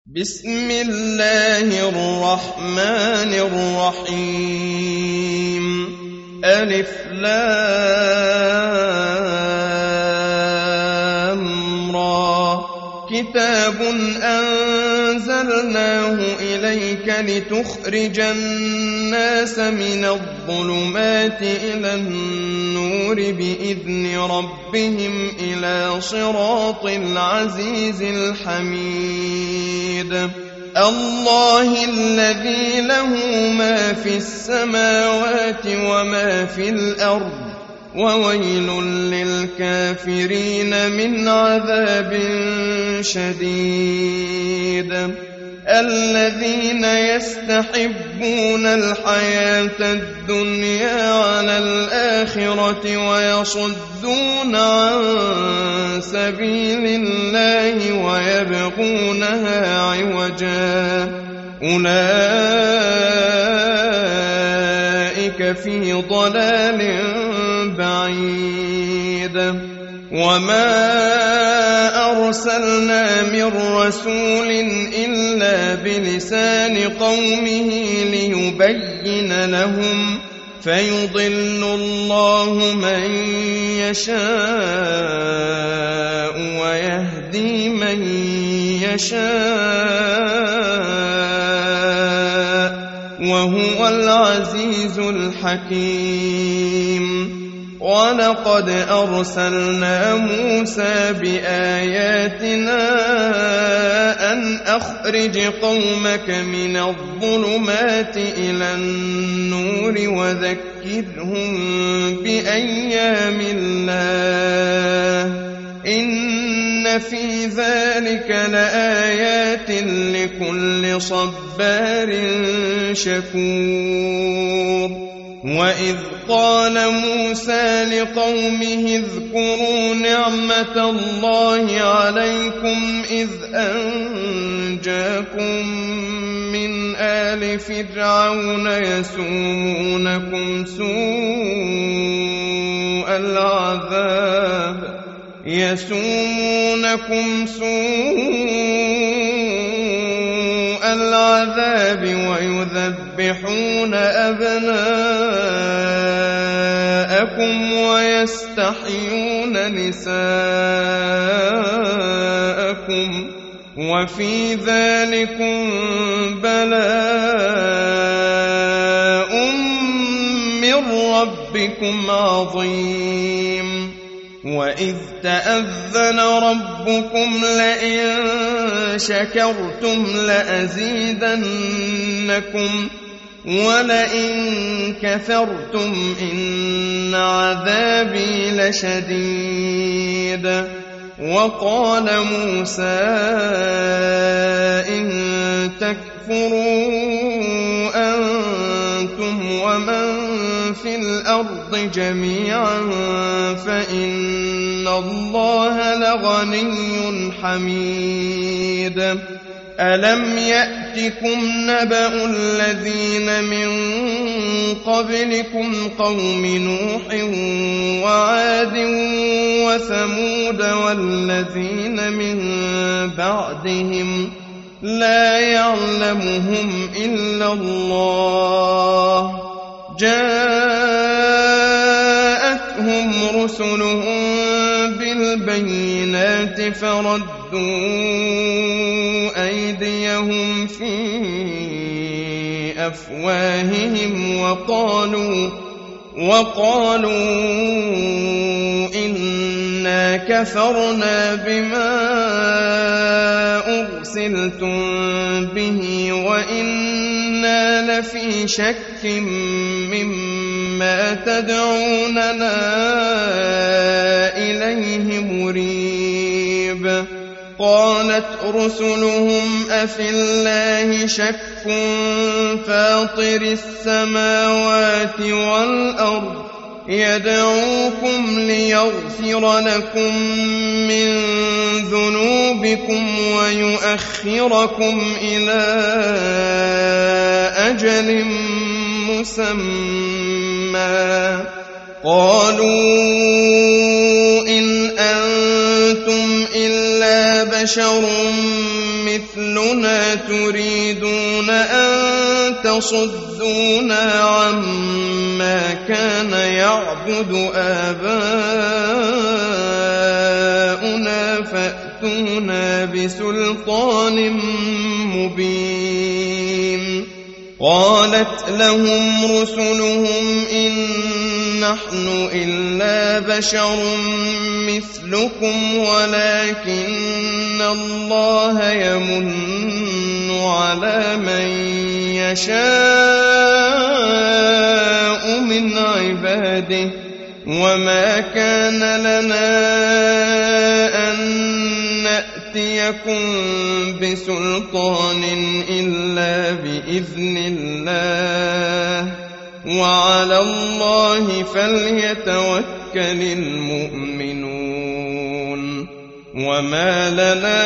بسم الله الرحمن الرحيم ألف لام را كتاب أنزلناه إليك لتخرج الناس من الظلمات إلى النور بإذن ربهم إلى صراط العزيز الحميد الله الذي له ما في السماوات وما في الأرض وويل للكافرين من عذاب شديد الذين يستحبون الحياة الدنيا على الآخرة ويصدون عن سبيل الله ويبغونها عوجا أولئك في ضلال بعيد وما أرسلنا من رسول إلا بلسان قومه ليبين لهم فيضل الله من يشاء ويهدي من يشاء وهو العزيز الحكيم ولقد أرسلنا موسى بآياتنا أن أخرج قومك من الظلمات إلى النور وذكرهم بأيام الله إن في ذلك لآيات لكل صبار شكور وإذ قال موسى لقومه اذكروا نعمة الله عليكم إذ أنجاكم من آل فرعون يسومونكم سوء العذاب ويذبحون أبناءكم ويستحيون نساءكم وفي ذلكم بلاء من ربكم عظيم وإذ تأذن ربكم لئن شكرتم لأزيدنكم ولئن كفرتم إن عذابي لشديد وقال موسى إن تكفروا أنتم ومن في الأرض جميعا فإن الله لغني حميد ألم يأتكم نبأ الذين من قبلكم قوم نوح وعاد وثمود والذين من بعدهم لا يعلمهم إلا الله جاءتهم رسلهم بالبينات فردوا أيديهم في أفواههم وقالوا إنا كفرنا بما أرسلتم به وإنا لفي شك مما تدعوننا إليه مريب قالت رسلهم أفي الله شك فاطر السماوات والأرض يدعوكم ليغفر لكم من ذنوبكم ويؤخركم إلى أجل مسمى قالوا إن أنتم أنتم إلا بشر مثلنا تريدون أن تصدونا عما كان يعبد آباؤنا فأتونا بسلطان مبين. قالت لهم رسلهم إن نحن إلا بشر مثلكم ولكن الله يمن على من يشاء من عباده وما كان لنا أن نأتيكم بسلطان إلا بإذن الله وعلى الله فليتوكل المؤمنون. وما لنا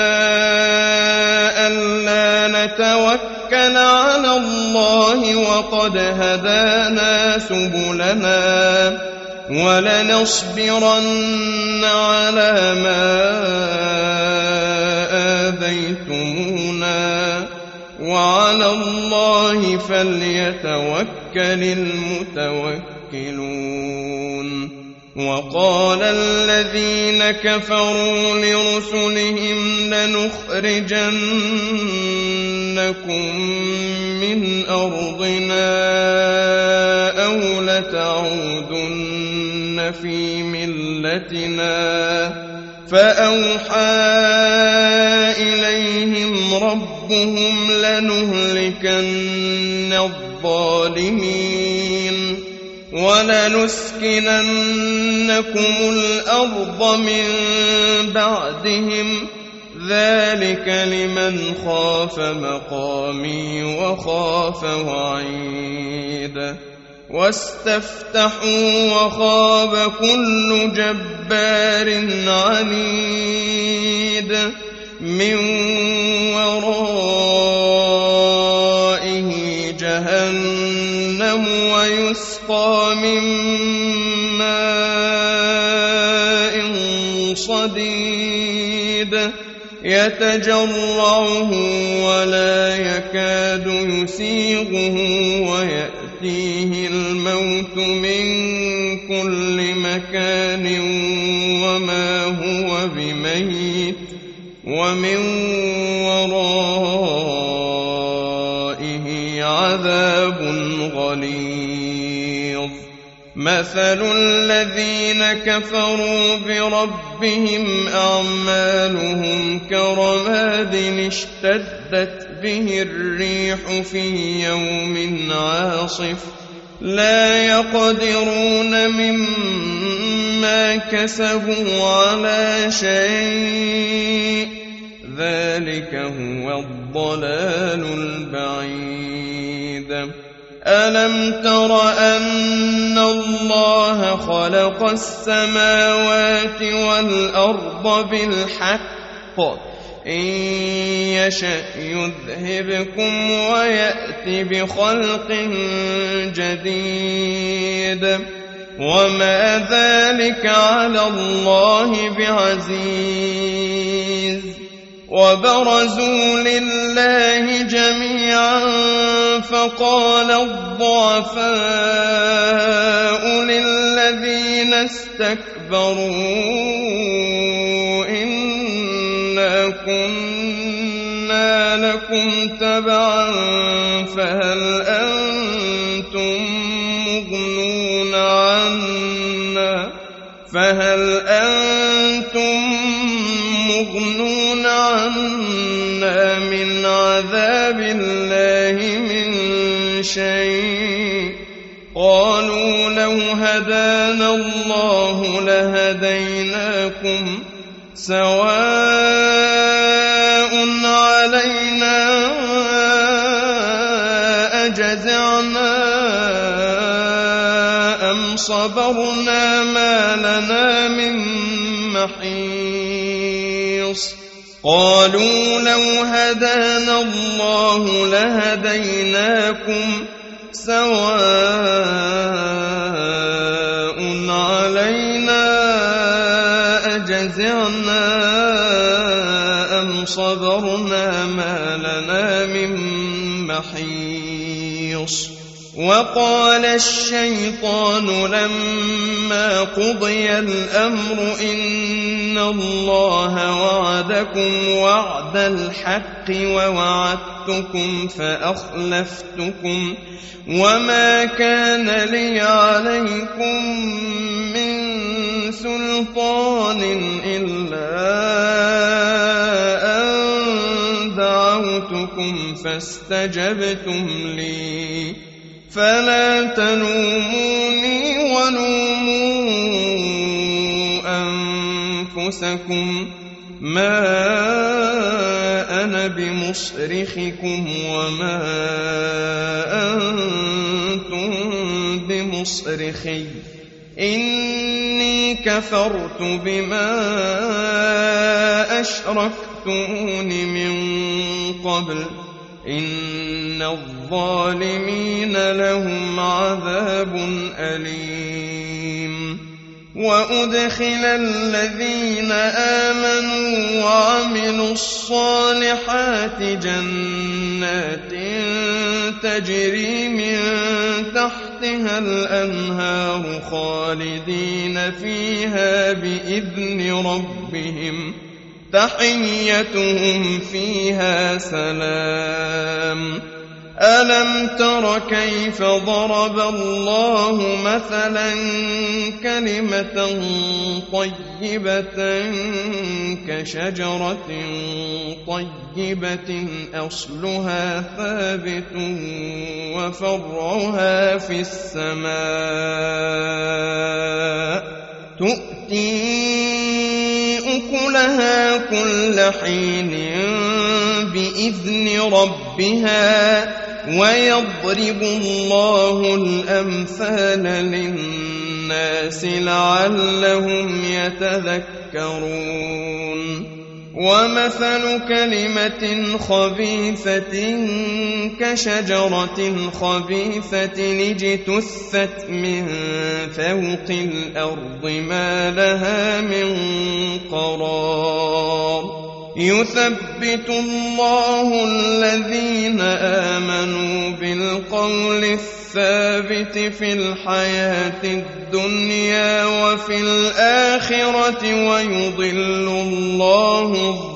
ألا نتوكل على الله وقد هدانا سبلنا ولنصبرن على ما آذيتمونا وعلى الله فليتوكل المتوكلون. وقال الذين كفروا لرسلهم لنخرجنكم من أرضنا أو لتعودن في ملتنا فأوحى إليهم ربهم لنهلكن الظالمين ولنسكننكم الأرض من بعدهم ذلك لمن خاف مقامي وخاف وعيد. واستفتحوا وخاب كل جبار عنيد من ورائه جهنم ويسقى من ماء صديد يتجرعه ولا يكاد يسيغه ويأتيه الموت من كل مكان وما هو بميت ومن ورائه عذاب غليظ. مثل الذين كفروا بربهم أعمالهم كرماد اشتدت به الريح في يوم عاصف لا يقدرون مما كسبوا على شيء ذلك هو الضلال البعيد. ألم تر أن الله خلق السماوات والأرض بالحق إن يشأ يذهبكم ويأت بخلق جديد وما ذلك على الله بعزيز. وبرزوا لله جميعا فقال الضعفاء للذين استكبروا إنا كنا لكم تبعا فهل أنتم مغنون عنا من عذاب الله من شيء؟ قالوا لو هدانا الله لهديناكم سواء علينا أجزعنا أم صبرنا ما لنا من محيص. قالوا لو هدانا الله لهديناكم سواء علينا أجزعنا صبرنا ما لنا من محيص وقال الشيطان لما قضي الأمر إن الله وعدكم وعد الحق ووعدتكم فأخلفتكم وما كان لي عليكم من سلطان إلا أن دعوتكم فاستجبتم لي فلا تلوموني ولوموا أنفسكم ما أنا بمصرخكم وما أنتم بمصرخي إني كفرت بما أشركتمون من قبل إن الظالمين لهم عذاب أليم وأدخل الذين آمنوا وعملوا الصالحات جنات تجري من تحتها الأنهار خالدين فيها بإذن ربهم تحيتهم فيها سلام ألم تر كيف ضرب الله مثلا كلمة طيبة كشجرة طيبة أصلها ثابت وفرعها في السماء تؤتي أكلها كل حين بإذن ربها ويضرب الله الأمثال للناس لعلهم يتذكرون ومثل كلمة خبيثة كشجرة خبيثة اجتثت من فوق الأرض ما لها من قرار يثبت الله الذين آمنوا بالقول الثابت في الحياة الدنيا وفي الآخرة ويضل الله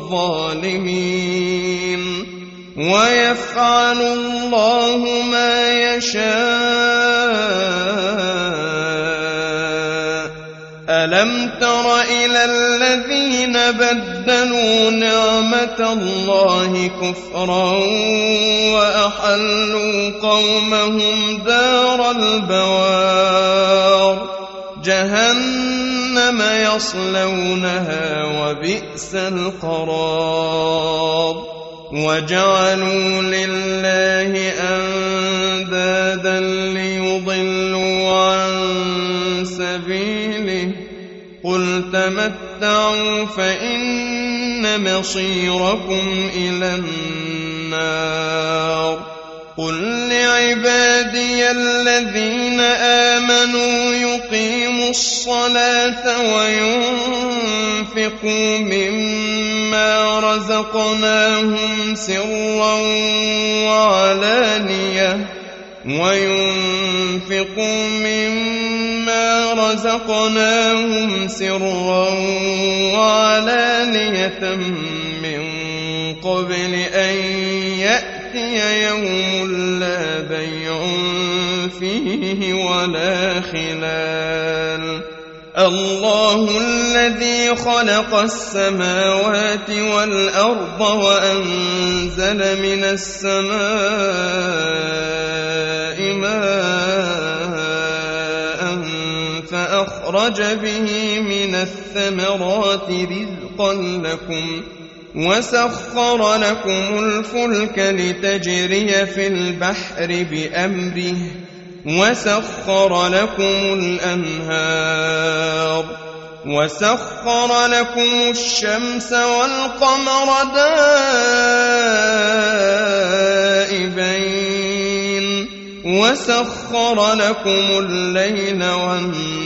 الظالمين ويفعل الله ما يشاء ألم تر إلى الذين بدلوا نعمة الله كفرا وأحلوا قومهم دار البوار جهنم يصلونها وبئس القرار وجعلوا لله أندادا ليضلوا عن سبيله قل تمتعوا فإن مصيركم إلى النار قل لعبادي الذين آمنوا يقيموا الصلاة وينفقوا مما رزقناهم سرا وعلانية من قبل أن يأتي يوم لا بيع فيه ولا خلال الله الذي خلق السماوات والأرض وأنزل من السماء ماء فأخرج به من الثمرات رزقا لكم وسخر لكم الفلك لتجري في البحر بأمره وسخر لكم الأنهار وسخر لكم الشمس والقمر دائبين وسخر لكم الليل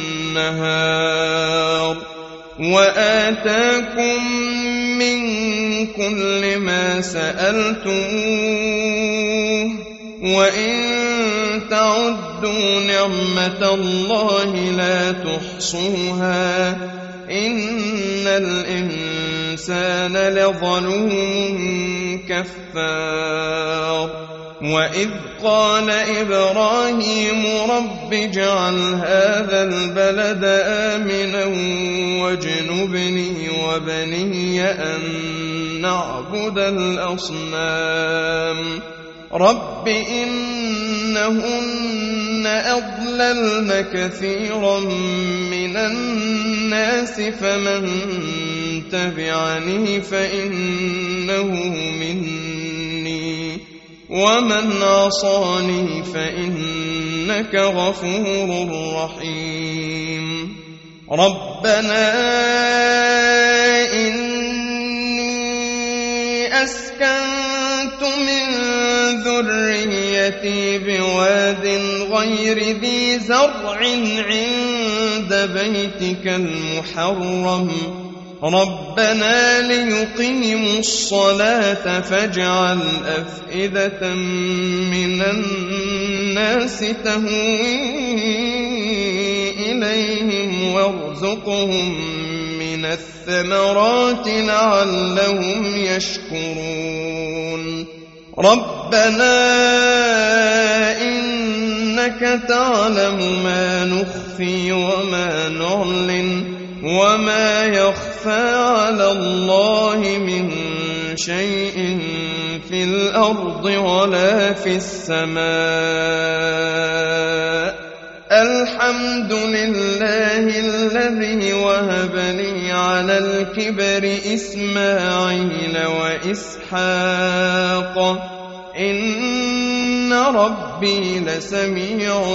والنهار وآتاكم من كل ما سألتموه وإن تعدوا نعمة الله لا تحصوها إن الإنسان لظلوم كفار وإذ قال إبراهيم رب اجعل هذا البلد آمنا واجنبني وبني أن نعبد الأصنام رب إنهن أضللن كثيرا من الناس فمن تبعني فإنه مني ومن عصاني فإنك غفور رحيم ربنا إني أسكنت من ذريتي بواد غير ذي زرع عند بيتك المحرم ربنا ليقيموا الصلاة فاجعل أفئدة من الناس تهوي إليهم وارزقهم من الثمرات لعلهم يشكرون ربنا إنك تعلم ما نخفي وما نعلن وما يخفى على الله من شيء في الأرض ولا في السماء الحمد لله الذي وهب لي على الكبر إسماعيل وإسحاق إن ربي لسميع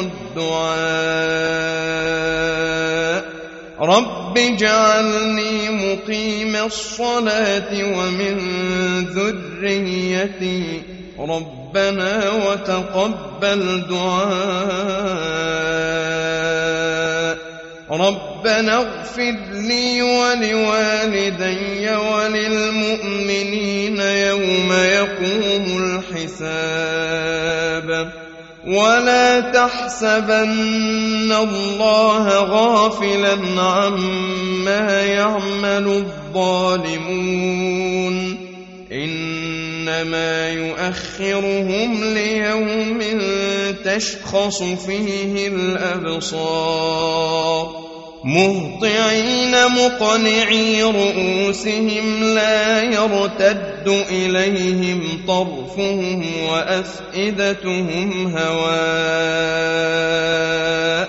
الدعاء رب اجعلني مقيم الصلاة ومن ذريتي ربنا وتقبل دعاء ربنا اغفر لي ولوالدي وللمؤمنين يوم يقوم الحساب ولا تحسبن الله غافلا عما يعمل الظالمون إنما يؤخرهم ليوم تشخص فيه الأبصار مهطعين مقنعي رؤوسهم لا يرتد إليهم طرفهم وأفئدتهم هواء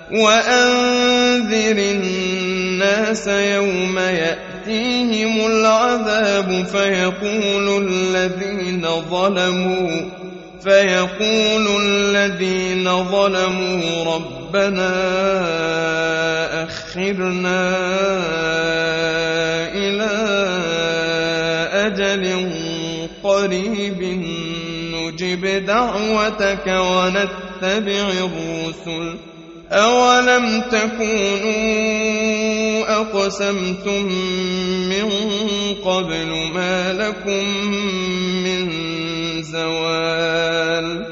وأنذر الناس يوم يأتيهم العذاب فيقول الذين ظلموا ربنا أخرنا إلى أجل قريب نجب دعوتك ونتبع الرسل أولم تكونوا أقسمتم من قبل ما لكم من زوال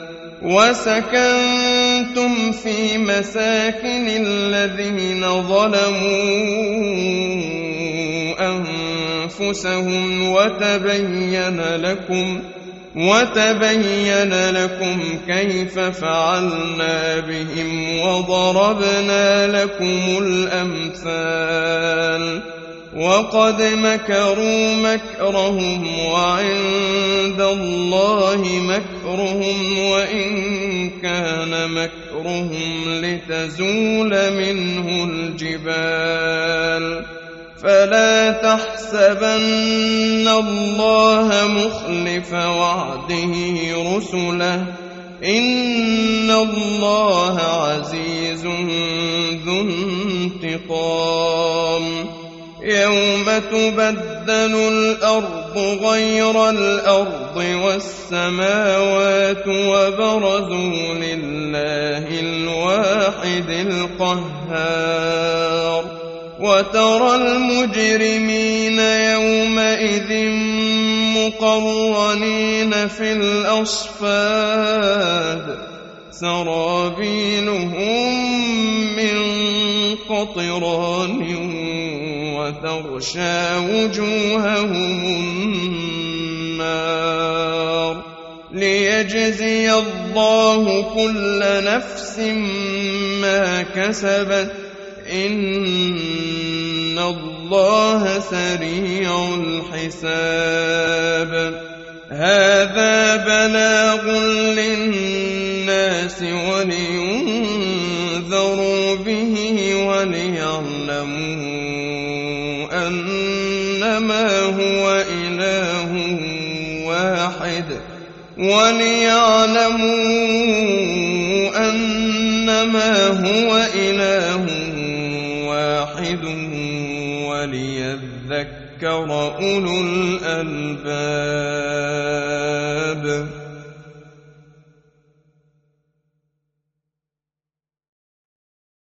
وسكنتم في مساكن الذين ظلموا أنفسهم وتبين لكم كيف فعلنا بهم وضربنا لكم الأمثال وقد مكروا مكرهم وعند الله مكرهم وإن كان مكرهم لتزول منه الجبال فلا تحسبن الله مخلف وعده رسله إن الله عزيز ذو انتقام يوم تبدل الأرض غير الأرض والسماوات وبرزوا لله الواحد القهار وترى المجرمين يومئذ مقرنين في الأصفاد سرابيلهم من قطران وتغشى وجوههم النار ليجزي الله كل نفس ما كسبت إن الله سريع الحساب هذا بلاغ للناس ولينذروا به وليعلموا أنما هو إله واحد وليذكر أولو الألباب.